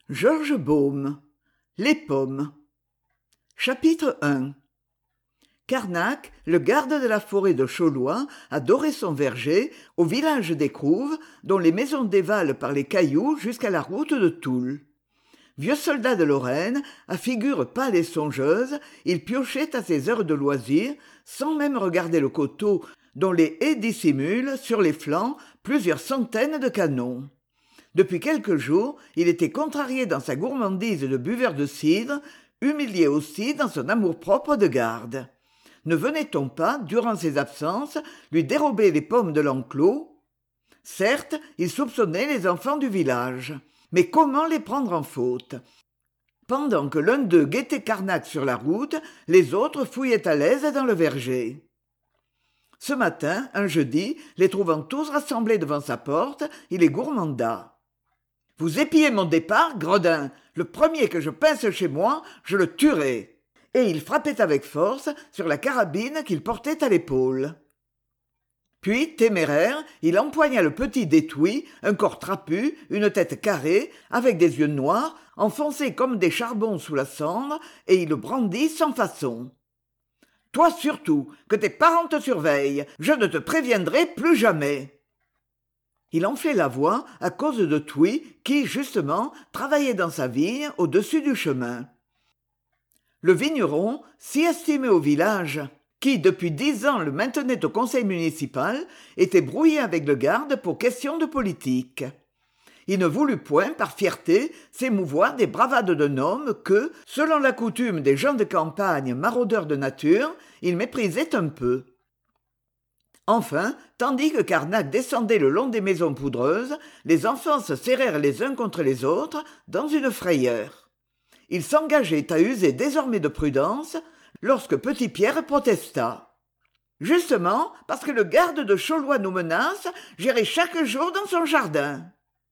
Georges Baume. Les pommes. Chapitre 1. Carnac, le garde de la forêt de Chaulois, adorait son verger, au village d'Écrouves, dont les maisons dévalent par les cailloux jusqu'à la route de Toul. Vieux soldat de Lorraine, à figure pâle et songeuse, il piochait à ses heures de loisir, sans même regarder le coteau dont les haies dissimulent, sur les flancs, plusieurs centaines de canons. Depuis quelques jours, il était contrarié dans sa gourmandise de buveur de cidre, humilié aussi dans son amour-propre de garde. Ne venait-on pas, durant ses absences, lui dérober les pommes de l'enclos ? Certes, il soupçonnait les enfants du village. Mais comment les prendre en faute ? Pendant que l'un d'eux guettait Carnac sur la route, les autres fouillaient à l'aise dans le verger. Ce matin, un jeudi, les trouvant tous rassemblés devant sa porte, il les gourmanda. « Vous épillez mon départ, gredin. Le premier que je pince chez moi, je le tuerai. » Et il frappait avec force sur la carabine qu'il portait à l'épaule. Puis, téméraire, il empoigna le petit d'étouis, un corps trapu, une tête carrée, avec des yeux noirs, enfoncés comme des charbons sous la cendre, et il le brandit sans façon. « Toi surtout, que tes parents te surveillent, je ne te préviendrai plus jamais. » Il enflait la voix à cause de Touy, qui, justement, travaillait dans sa vigne au-dessus du chemin. Le vigneron, si estimé au village, qui depuis 10 ans le maintenait au conseil municipal, était brouillé avec le garde pour question de politique. Il ne voulut point, par fierté, s'émouvoir des bravades d'un homme que, selon la coutume des gens de campagne maraudeurs de nature, il méprisait un peu. Enfin, tandis que Carnac descendait le long des maisons poudreuses, les enfants se serrèrent les uns contre les autres dans une frayeur. Ils s'engageaient à user désormais de prudence lorsque Petit Pierre protesta. « Justement, parce que le garde de Chaulois nous menace, j'irai chaque jour dans son jardin. »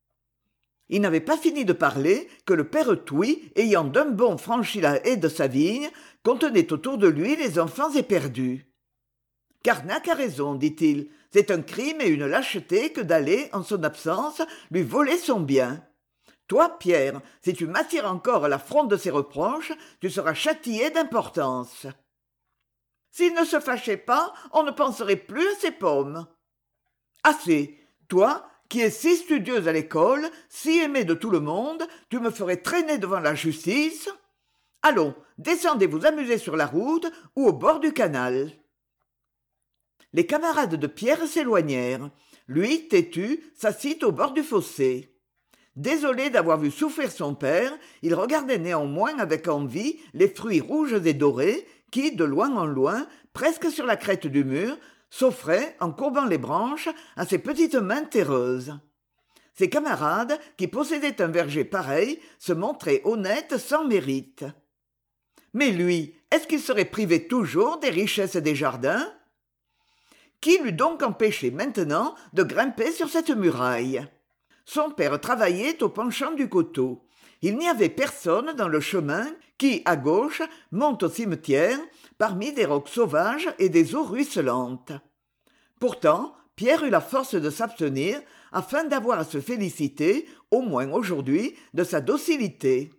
Il n'avait pas fini de parler que le père Touy, ayant d'un bond franchi la haie de sa vigne, contenait autour de lui les enfants éperdus. « Carnac a raison, dit-il, c'est un crime et une lâcheté que d'aller, en son absence, lui voler son bien. Toi, Pierre, si tu m'attires encore l'affront de ces reproches, tu seras châtié d'importance. » S'il ne se fâchait pas, on ne penserait plus à ses pommes. Assez. Toi, qui es si studieuse à l'école, si aimée de tout le monde, tu me ferais traîner devant la justice. Allons, descendez vous amuser sur la route ou au bord du canal. Les camarades de Pierre s'éloignèrent. Lui, têtu, s'assit au bord du fossé. Désolé d'avoir vu souffrir son père, il regardait néanmoins avec envie les fruits rouges et dorés qui, de loin en loin, presque sur la crête du mur, s'offraient, en courbant les branches, à ses petites mains terreuses. Ses camarades, qui possédaient un verger pareil, se montraient honnêtes sans mérite. Mais lui, est-ce qu'il serait privé toujours des richesses des jardins ? Qui l'eût donc empêché maintenant de grimper sur cette muraille ? Son père travaillait au penchant du coteau. Il n'y avait personne dans le chemin qui, à gauche, monte au cimetière, parmi des rocs sauvages et des eaux ruisselantes. Pourtant, Pierre eut la force de s'abstenir afin d'avoir à se féliciter, au moins aujourd'hui, de sa docilité.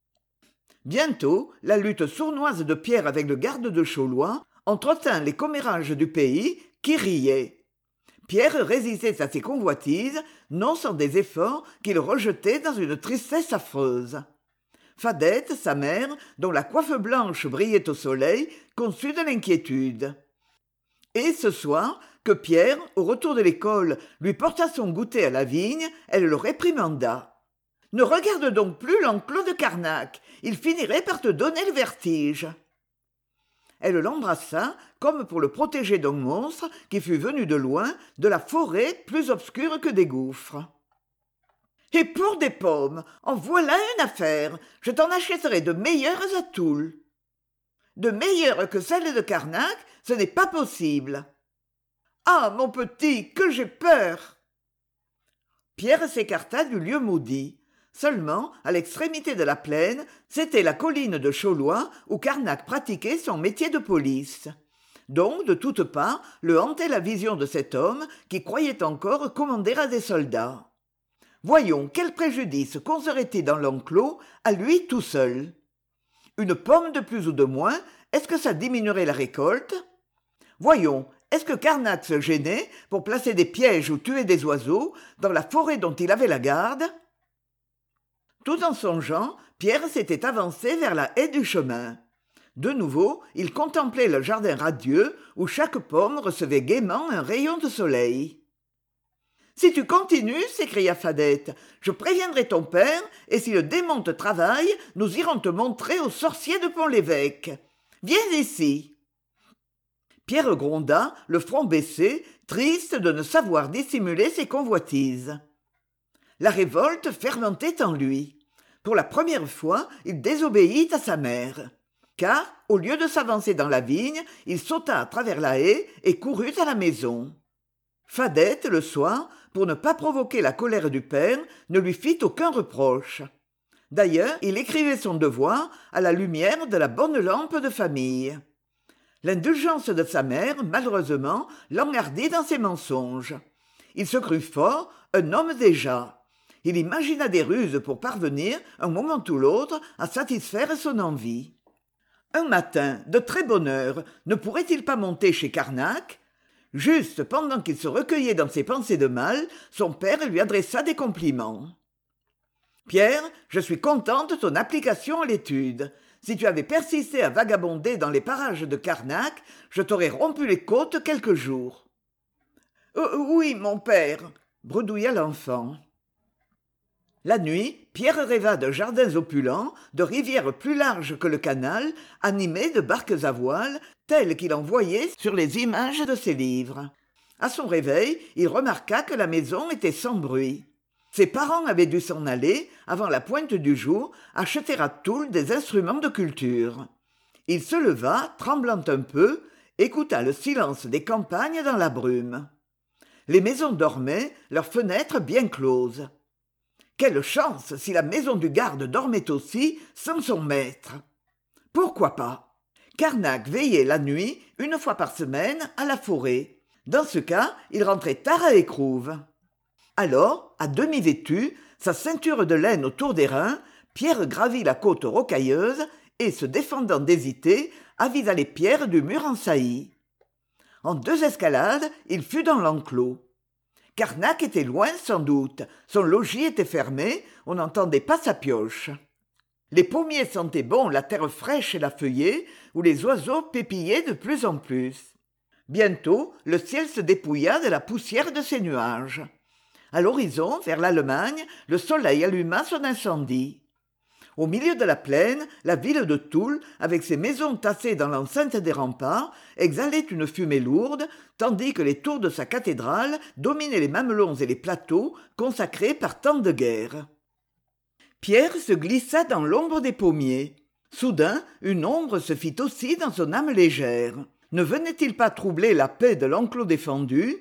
Bientôt, la lutte sournoise de Pierre avec le garde de Chaulois entretint les commérages du pays qui riaient. Pierre résistait à ses convoitises, non sans des efforts qu'il rejetait dans une tristesse affreuse. Fadette, sa mère, dont la coiffe blanche brillait au soleil, conçut de l'inquiétude. Et ce soir, que Pierre, au retour de l'école, lui porta son goûter à la vigne, elle le réprimanda. « Ne regarde donc plus l'enclos de Carnac, il finirait par te donner le vertige. » Elle l'embrassa comme pour le protéger d'un monstre qui fût venu de loin, de la forêt plus obscure que des gouffres. « Et pour des pommes, en voilà une affaire, je t'en achèterai de meilleures à Toul. »« De meilleures que celles de Carnac, ce n'est pas possible. »« Ah, mon petit, que j'ai peur !» Pierre s'écarta du lieu maudit. Seulement, à l'extrémité de la plaine, c'était la colline de Chaulois où Carnac pratiquait son métier de police. Donc, de toutes parts, le hantait la vision de cet homme qui croyait encore commander à des soldats. Voyons quel préjudice causerait-il dans l'enclos à lui tout seul. Une pomme de plus ou de moins, est-ce que ça diminuerait la récolte? Voyons, est-ce que Carnac se gênait pour placer des pièges ou tuer des oiseaux dans la forêt dont il avait la garde? Tout en songeant, Pierre s'était avancé vers la haie du chemin. De nouveau, il contemplait le jardin radieux où chaque pomme recevait gaiement un rayon de soleil. « Si tu continues, s'écria Fadette, je préviendrai ton père, et si le démon te travaille, nous irons te montrer au sorcier de Pont-l'Évêque. Viens ici. » Pierre gronda, le front baissé, triste de ne savoir dissimuler ses convoitises. La révolte fermentait en lui. Pour la première fois, il désobéit à sa mère. Car, au lieu de s'avancer dans la vigne, il sauta à travers la haie et courut à la maison. Fadette, le soir, pour ne pas provoquer la colère du père, ne lui fit aucun reproche. D'ailleurs, il écrivait son devoir à la lumière de la bonne lampe de famille. L'indulgence de sa mère, malheureusement, l'enhardit dans ses mensonges. Il se crut fort, un homme déjà. Il imagina des ruses pour parvenir, un moment ou l'autre, à satisfaire son envie. Un matin, de très bonne heure, ne pourrait-il pas monter chez Carnac? Juste pendant qu'il se recueillait dans ses pensées de mal, son père lui adressa des compliments. « Pierre, je suis contente de ton application à l'étude. Si tu avais persisté à vagabonder dans les parages de Carnac, je t'aurais rompu les côtes quelques jours. »« Oui, mon père, » bredouilla l'enfant. La nuit, Pierre rêva de jardins opulents, de rivières plus larges que le canal, animées de barques à voile, telles qu'il en voyait sur les images de ses livres. À son réveil, il remarqua que la maison était sans bruit. Ses parents avaient dû s'en aller, avant la pointe du jour, acheter à Toul des instruments de culture. Il se leva, tremblant un peu, écouta le silence des campagnes dans la brume. Les maisons dormaient, leurs fenêtres bien closes. Quelle chance si la maison du garde dormait aussi, sans son maître! Pourquoi pas? Carnac veillait la nuit, une fois par semaine, à la forêt. Dans ce cas, il rentrait tard à Écrouves. Alors, à demi vêtu, sa ceinture de laine autour des reins, Pierre gravit la côte rocailleuse et, se défendant d'hésiter, avisa les pierres du mur en saillie. En 2 escalades, il fut dans l'enclos. Carnac était loin sans doute, son logis était fermé, on n'entendait pas sa pioche. Les pommiers sentaient bon la terre fraîche et la feuillée, où les oiseaux pépillaient de plus en plus. Bientôt, le ciel se dépouilla de la poussière de ses nuages. À l'horizon, vers l'Allemagne, le soleil alluma son incendie. Au milieu de la plaine, la ville de Toul, avec ses maisons tassées dans l'enceinte des remparts, exhalait une fumée lourde, tandis que les tours de sa cathédrale dominaient les mamelons et les plateaux consacrés par tant de guerres. Pierre se glissa dans l'ombre des pommiers. Soudain, une ombre se fit aussi dans son âme légère. Ne venait-il pas troubler la paix de l'enclos défendu?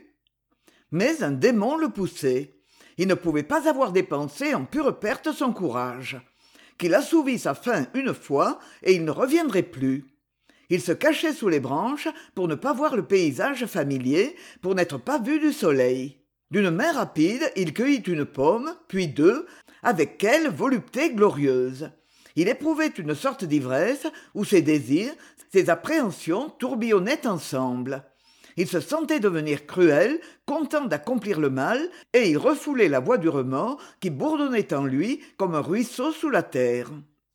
Mais un démon le poussait. Il ne pouvait pas avoir dépensé en pure perte son courage. Qu'il assouvît sa faim une fois, et il ne reviendrait plus. Il se cachait sous les branches pour ne pas voir le paysage familier, pour n'être pas vu du soleil. D'une main rapide, il cueillit une pomme, puis 2, avec quelle volupté glorieuse. Il éprouvait une sorte d'ivresse où ses désirs, ses appréhensions tourbillonnaient ensemble. Il se sentait devenir cruel, content d'accomplir le mal, et il refoulait la voix du remords qui bourdonnait en lui comme un ruisseau sous la terre.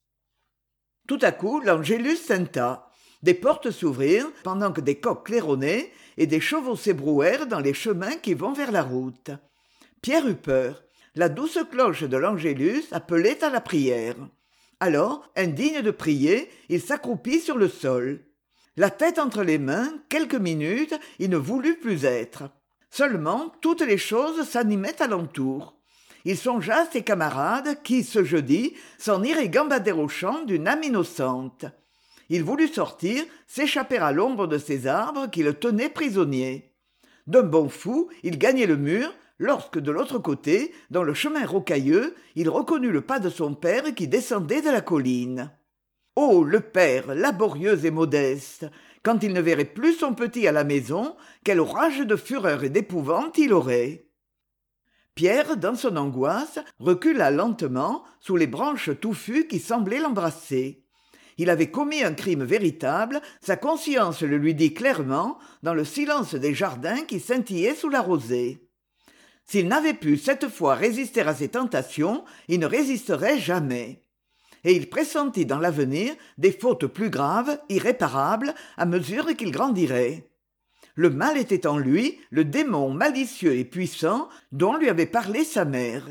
Tout à coup, l'Angélus tinta. Des portes s'ouvrirent pendant que des coqs claironnaient et des chevaux s'ébrouèrent dans les chemins qui vont vers la route. Pierre eut peur. La douce cloche de l'Angélus appelait à la prière. Alors, indigne de prier, il s'accroupit sur le sol. La tête entre les mains, quelques minutes, il ne voulut plus être. Seulement, toutes les choses s'animaient alentour. Il songea à ses camarades qui, ce jeudi, s'en iraient gambader au champ d'une âme innocente. Il voulut sortir, s'échapper à l'ombre de ces arbres qui le tenaient prisonnier. D'un bond fou, il gagnait le mur, lorsque de l'autre côté, dans le chemin rocailleux, il reconnut le pas de son père qui descendait de la colline. Oh, le père, laborieux et modeste! Quand il ne verrait plus son petit à la maison, quel orage de fureur et d'épouvante il aurait! Pierre, dans son angoisse, recula lentement sous les branches touffues qui semblaient l'embrasser. Il avait commis un crime véritable, sa conscience le lui dit clairement, dans le silence des jardins qui scintillaient sous la rosée. S'il n'avait pu cette fois résister à ses tentations, il ne résisterait jamais. Et il pressentit dans l'avenir des fautes plus graves, irréparables, à mesure qu'il grandirait. Le mal était en lui, le démon malicieux et puissant dont lui avait parlé sa mère.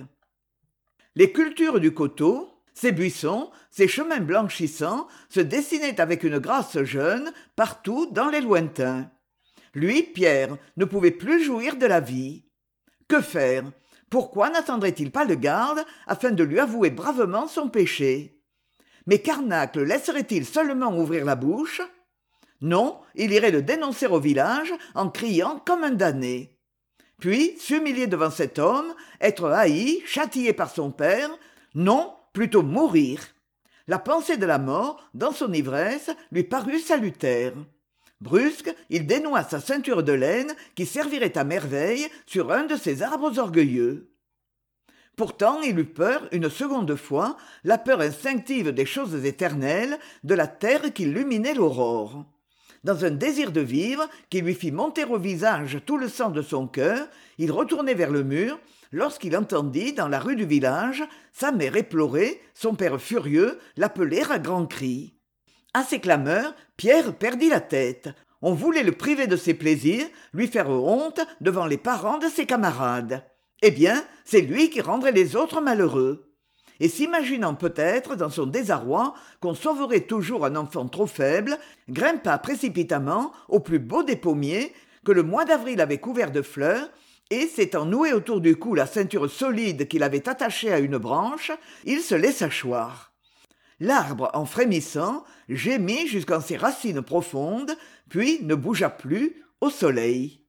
Les cultures du coteau, ces buissons, ces chemins blanchissants se dessinaient avec une grâce jeune partout dans les lointains. Lui, Pierre, ne pouvait plus jouir de la vie. Que faire? Pourquoi n'attendrait-il pas le garde afin de lui avouer bravement son péché? Mais Carnac le laisserait-il seulement ouvrir la bouche? Non, il irait le dénoncer au village en criant comme un damné. Puis, s'humilier devant cet homme, être haï, châtié par son père, non, plutôt mourir. La pensée de la mort, dans son ivresse, lui parut salutaire. Brusque, il dénoua sa ceinture de laine qui servirait à merveille sur un de ces arbres orgueilleux. Pourtant, il eut peur une seconde fois, la peur instinctive des choses éternelles, de la terre qui illuminait l'aurore. Dans un désir de vivre qui lui fit monter au visage tout le sang de son cœur, il retournait vers le mur, lorsqu'il entendit, dans la rue du village, sa mère éplorée, son père furieux, l'appeler à grands cris. À ces clameurs, Pierre perdit la tête. On voulait le priver de ses plaisirs, lui faire honte devant les parents de ses camarades. Eh bien, c'est lui qui rendrait les autres malheureux. Et s'imaginant peut-être, dans son désarroi, qu'on sauverait toujours un enfant trop faible, grimpa précipitamment au plus beau des pommiers, que le mois d'avril avait couvert de fleurs, et, s'étant noué autour du cou la ceinture solide qu'il avait attachée à une branche, il se laissa choir. L'arbre, en frémissant, gémit jusqu'en ses racines profondes, puis ne bougea plus au soleil.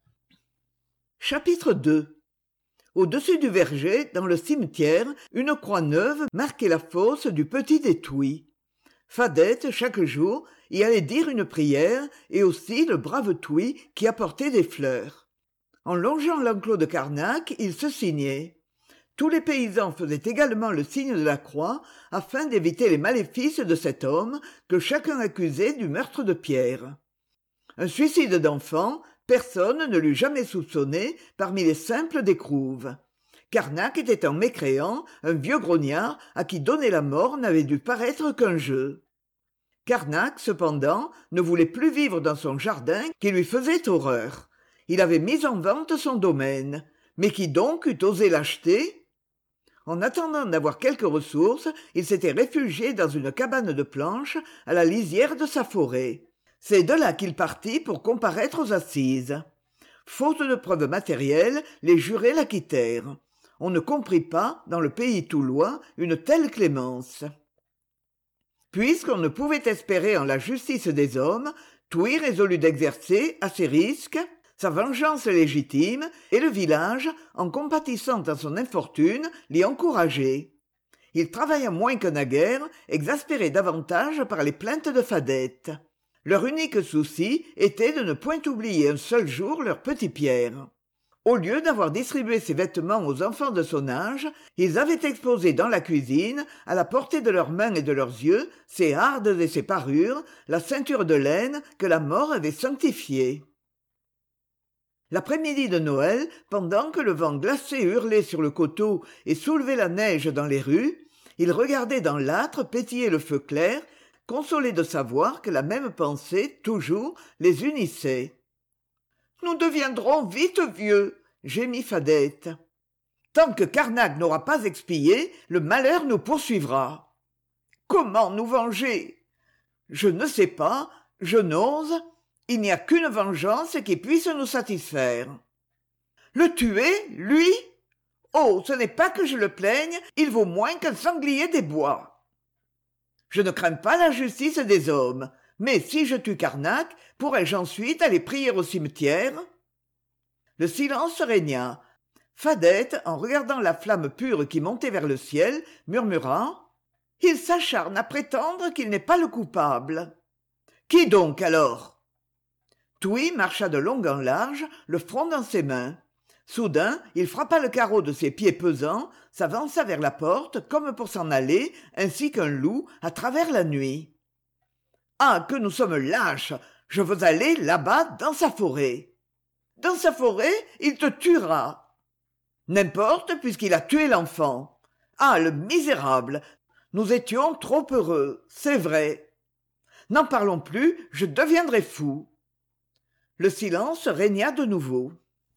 Chapitre 2. Au-dessus du verger, dans le cimetière, une croix neuve marquait la fosse du petit Étouis. Fadette, chaque jour, y allait dire une prière, et aussi le brave Touis qui apportait des fleurs. En longeant l'enclos de Carnac, il se signait. Tous les paysans faisaient également le signe de la croix, afin d'éviter les maléfices de cet homme que chacun accusait du meurtre de Pierre. Un suicide d'enfant, personne ne l'eût jamais soupçonné parmi les simples d'Écrouves. Carnac était un mécréant, un vieux grognard à qui donner la mort n'avait dû paraître qu'un jeu. Carnac, cependant, ne voulait plus vivre dans son jardin qui lui faisait horreur. Il avait mis en vente son domaine. Mais qui donc eût osé l'acheter? En attendant d'avoir quelques ressources, il s'était réfugié dans une cabane de planches à la lisière de sa forêt. C'est de là qu'il partit pour comparaître aux assises. Faute de preuves matérielles, les jurés l'acquittèrent. On ne comprit pas, dans le pays toulois, une telle clémence. Puisqu'on ne pouvait espérer en la justice des hommes, Touy résolut d'exercer, à ses risques, sa vengeance légitime, et le village, en compatissant à son infortune, l'y encourageait. Il travailla moins que naguère, exaspéré davantage par les plaintes de Fadette. Leur unique souci était de ne point oublier un seul jour leur petit Pierre. Au lieu d'avoir distribué ses vêtements aux enfants de son âge, ils avaient exposé dans la cuisine, à la portée de leurs mains et de leurs yeux, ses hardes et ses parures, la ceinture de laine que la mort avait sanctifiée. L'après-midi de Noël, pendant que le vent glacé hurlait sur le coteau et soulevait la neige dans les rues, il regardait dans l'âtre pétiller le feu clair, consolé de savoir que la même pensée, toujours, les unissait. « Nous deviendrons vite vieux !» gémit Fadette. « Tant que Carnac n'aura pas expié, le malheur nous poursuivra. »« Comment nous venger ?»« Je ne sais pas, je n'ose. Il n'y a qu'une vengeance qui puisse nous satisfaire. »« Le tuer, lui ? Oh, ce n'est pas que je le plaigne, il vaut moins qu'un sanglier des bois. » Je ne crains pas la justice des hommes, mais si je tue Carnac, pourrais-je ensuite aller prier au cimetière ? Le silence régna. Fadette, en regardant la flamme pure qui montait vers le ciel, murmura « Il s'acharne à prétendre qu'il n'est pas le coupable. »« Qui donc alors ?» Touy marcha de long en large, le front dans ses mains. Soudain, il frappa le carreau de ses pieds pesants, s'avança vers la porte comme pour s'en aller, ainsi qu'un loup, à travers la nuit. « Ah, que nous sommes lâches! Je veux aller là-bas dans sa forêt. »« Dans sa forêt, il te tuera. »« N'importe, puisqu'il a tué l'enfant. Ah, le misérable! Nous étions trop heureux, c'est vrai. N'en parlons plus, je deviendrai fou. » Le silence régna de nouveau.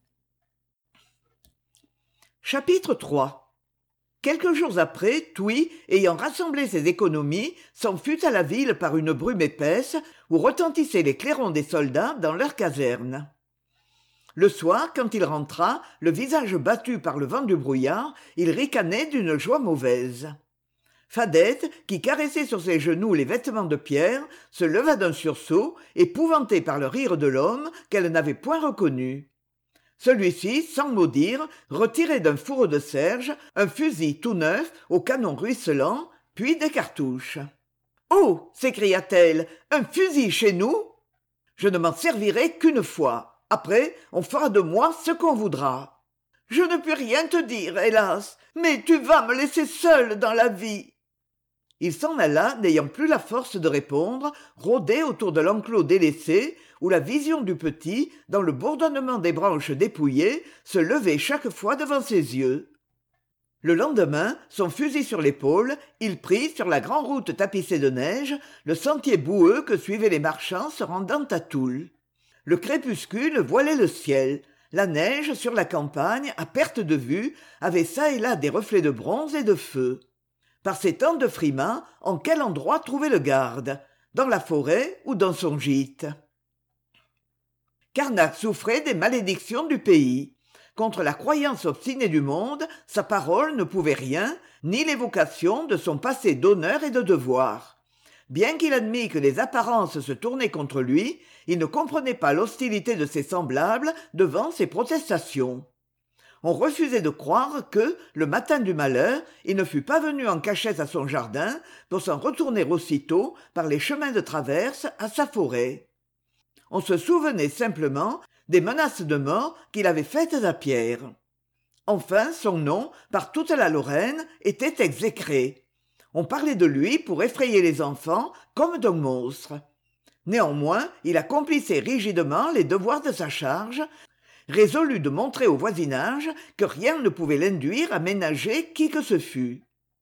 Chapitre 3. Quelques jours après, Touy, ayant rassemblé ses économies, s'en fut à la ville par une brume épaisse où retentissaient les clairons des soldats dans leurs casernes. Le soir, quand il rentra, le visage battu par le vent du brouillard, il ricanait d'une joie mauvaise. Fadette, qui caressait sur ses genoux les vêtements de Pierre, se leva d'un sursaut, épouvantée par le rire de l'homme qu'elle n'avait point reconnu. Celui-ci, sans mot dire, retirait d'un fourreau de serge un fusil tout neuf au canon ruisselant, puis des cartouches. « Oh !» s'écria-t-elle, « un fusil chez nous ? Je ne m'en servirai qu'une fois. Après, on fera de moi ce qu'on voudra. Je ne puis rien te dire, hélas, mais tu vas me laisser seule dans la vie. » Il s'en alla, n'ayant plus la force de répondre, rôder autour de l'enclos délaissé, où la vision du petit, dans le bourdonnement des branches dépouillées, se levait chaque fois devant ses yeux. Le lendemain, son fusil sur l'épaule, il prit, sur la grande route tapissée de neige, le sentier boueux que suivaient les marchands se rendant à Toul. Le crépuscule voilait le ciel. La neige, sur la campagne, à perte de vue, avait çà et là des reflets de bronze et de feu. Par ces temps de frimas, en quel endroit trouver le garde ? Dans la forêt ou dans son gîte ? Carnac souffrait des malédictions du pays. Contre la croyance obstinée du monde, sa parole ne pouvait rien, ni l'évocation de son passé d'honneur et de devoir. Bien qu'il admît que les apparences se tournaient contre lui, il ne comprenait pas l'hostilité de ses semblables devant ses protestations. On refusait de croire que, le matin du malheur, il ne fût pas venu en cachette à son jardin pour s'en retourner aussitôt par les chemins de traverse à sa forêt. On se souvenait simplement des menaces de mort qu'il avait faites à Pierre. Enfin, son nom, par toute la Lorraine, était exécré. On parlait de lui pour effrayer les enfants comme d'un monstre. Néanmoins, il accomplissait rigidement les devoirs de sa charge, résolu de montrer au voisinage que rien ne pouvait l'induire à ménager qui que ce fût.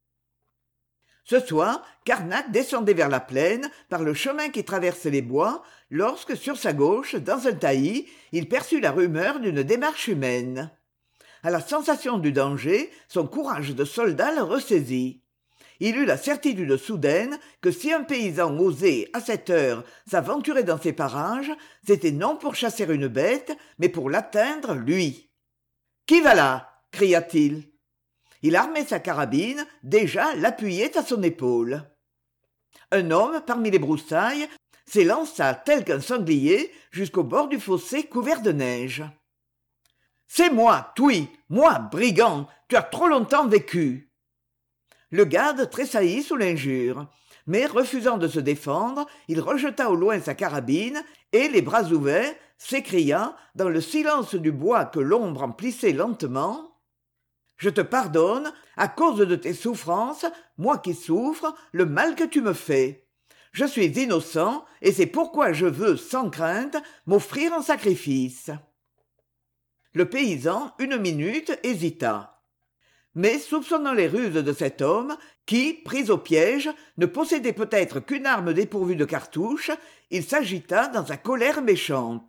Ce soir, Carnac descendait vers la plaine par le chemin qui traverse les bois, lorsque, sur sa gauche, dans un taillis, il perçut la rumeur d'une démarche humaine. À la sensation du danger, son courage de soldat le ressaisit. Il eut la certitude soudaine que si un paysan osait, à cette heure, s'aventurer dans ces parages, c'était non pour chasser une bête, mais pour l'atteindre, lui. « Qui va là ?» cria-t-il. Il armait sa carabine, déjà l'appuyait à son épaule. Un homme, parmi les broussailles, s'élança tel qu'un sanglier jusqu'au bord du fossé couvert de neige. « C'est moi, Touy, moi, brigand, tu as trop longtemps vécu !» Le garde tressaillit sous l'injure, mais refusant de se défendre, il rejeta au loin sa carabine et, les bras ouverts, s'écria, dans le silence du bois que l'ombre emplissait lentement: « Je te pardonne, à cause de tes souffrances, moi qui souffre, le mal que tu me fais. Je suis innocent, et c'est pourquoi je veux, sans crainte, m'offrir en sacrifice. » Le paysan, une minute, hésita. Mais, soupçonnant les ruses de cet homme, qui, pris au piège, ne possédait peut-être qu'une arme dépourvue de cartouche, il s'agita dans sa colère méchante.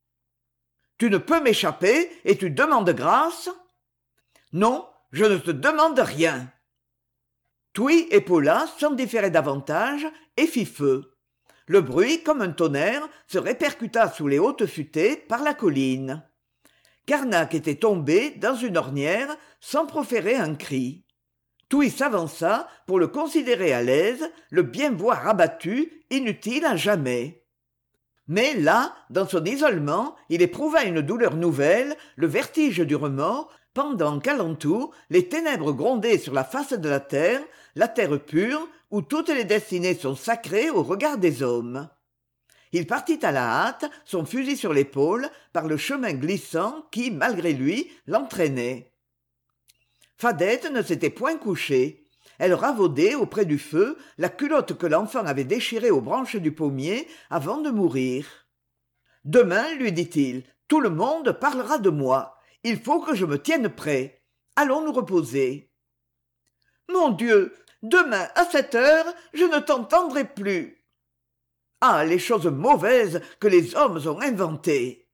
« Tu ne peux m'échapper, et tu demandes grâce ? » ?»« Non, je ne te demande rien. » Touy épaula sans différer davantage et fit feu. Le bruit, comme un tonnerre, se répercuta sous les hautes futaies par la colline. Carnac était tombé dans une ornière sans proférer un cri. Touy s'avança pour le considérer à l'aise, le bien voir abattu, inutile à jamais. Mais là, dans son isolement, il éprouva une douleur nouvelle, le vertige du remords, pendant qu'alentour, les ténèbres grondaient sur la face de la terre pure, où toutes les destinées sont sacrées au regard des hommes. Il partit à la hâte, son fusil sur l'épaule, par le chemin glissant qui, malgré lui, l'entraînait. Fadette ne s'était point couchée. Elle ravaudait auprès du feu la culotte que l'enfant avait déchirée aux branches du pommier avant de mourir. « Demain, lui dit-il, tout le monde parlera de moi. Il faut que je me tienne prêt. Allons nous reposer. »« Mon Dieu, demain à 7 heures, je ne t'entendrai plus. » Ah, les choses mauvaises que les hommes ont inventées.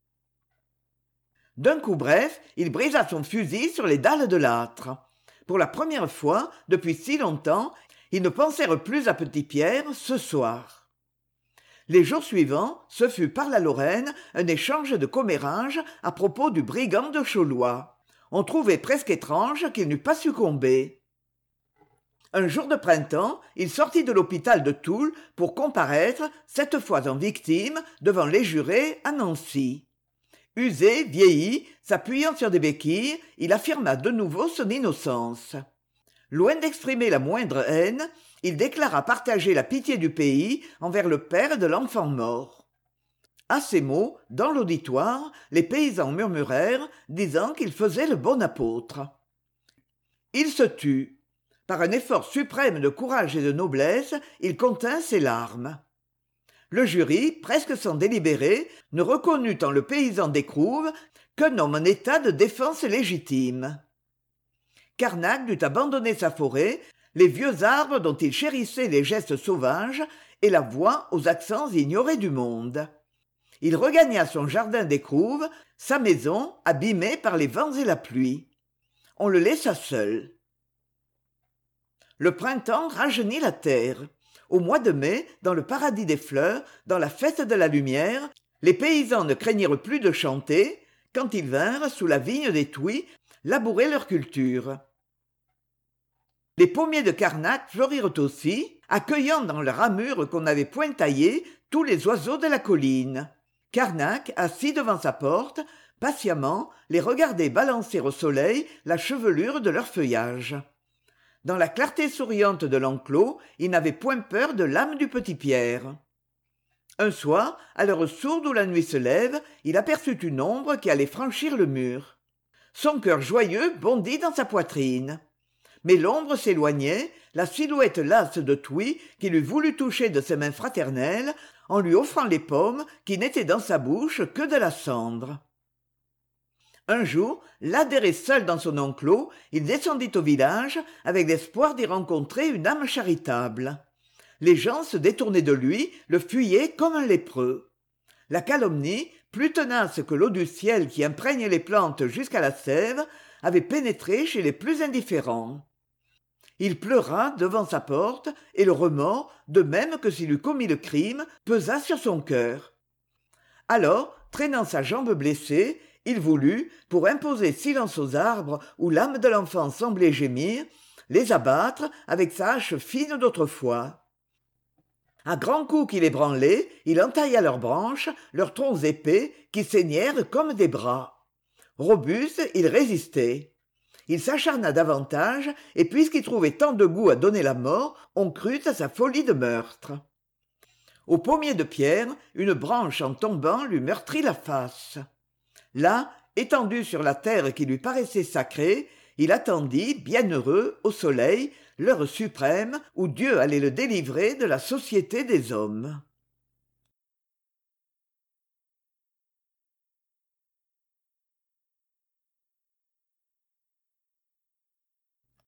D'un coup bref, il brisa son fusil sur les dalles de l'âtre. Pour la première fois, depuis si longtemps, ils ne pensèrent plus à Petit-Pierre ce soir. Les jours suivants, ce fut par la Lorraine un échange de commérages à propos du brigand de Chaullois. On trouvait presque étrange qu'il n'eût pas succombé. Un jour de printemps, il sortit de l'hôpital de Toul pour comparaître, cette fois en victime, devant les jurés à Nancy. Usé, vieilli, s'appuyant sur des béquilles, il affirma de nouveau son innocence. Loin d'exprimer la moindre haine, il déclara partager la pitié du pays envers le père de l'enfant mort. À ces mots, dans l'auditoire, les paysans murmurèrent, disant qu'il faisait le bon apôtre. Il se tut. Par un effort suprême de courage et de noblesse, il contint ses larmes. Le jury, presque sans délibérer, ne reconnut en le paysan d'Écrouves qu'un homme en état de défense légitime. Carnac dut abandonner sa forêt, les vieux arbres dont il chérissait les gestes sauvages et la voix aux accents ignorés du monde. Il regagna son jardin d'Écrouves, sa maison abîmée par les vents et la pluie. On le laissa seul. Le printemps rajeunit la terre. Au mois de mai, dans le paradis des fleurs, dans la fête de la lumière, les paysans ne craignirent plus de chanter quand ils vinrent, sous la vigne des Touilles, labourer leur culture. Les pommiers de Carnac fleurirent aussi, accueillant dans leurs ramures qu'on n'avait point taillées tous les oiseaux de la colline. Carnac, assis devant sa porte, patiemment, les regardait balancer au soleil la chevelure de leur feuillage. Dans la clarté souriante de l'enclos, il n'avait point peur de l'âme du petit Pierre. Un soir, à l'heure sourde où la nuit se lève, il aperçut une ombre qui allait franchir le mur. Son cœur joyeux bondit dans sa poitrine. Mais l'ombre s'éloignait, la silhouette lasse de Touy qui lui voulut toucher de ses mains fraternelles en lui offrant les pommes qui n'étaient dans sa bouche que de la cendre. Un jour, l'adhéré seul dans son enclos, il descendit au village avec l'espoir d'y rencontrer une âme charitable. Les gens se détournaient de lui, le fuyaient comme un lépreux. La calomnie, plus tenace que l'eau du ciel qui imprègne les plantes jusqu'à la sève, avait pénétré chez les plus indifférents. Il pleura devant sa porte, et le remords, de même que s'il eût commis le crime, pesa sur son cœur. Alors, traînant sa jambe blessée, il voulut, pour imposer silence aux arbres où l'âme de l'enfant semblait gémir, les abattre avec sa hache fine d'autrefois. À grands coups qu'il ébranlait, il entailla leurs branches, leurs troncs épais, qui saignèrent comme des bras. Robuste, il résistait. Il s'acharna davantage, et puisqu'il trouvait tant de goût à donner la mort, on crut à sa folie de meurtre. Au pommier de pierre, une branche en tombant lui meurtrit la face. Là, étendu sur la terre qui lui paraissait sacrée, il attendit, bienheureux, au soleil, l'heure suprême où Dieu allait le délivrer de la société des hommes.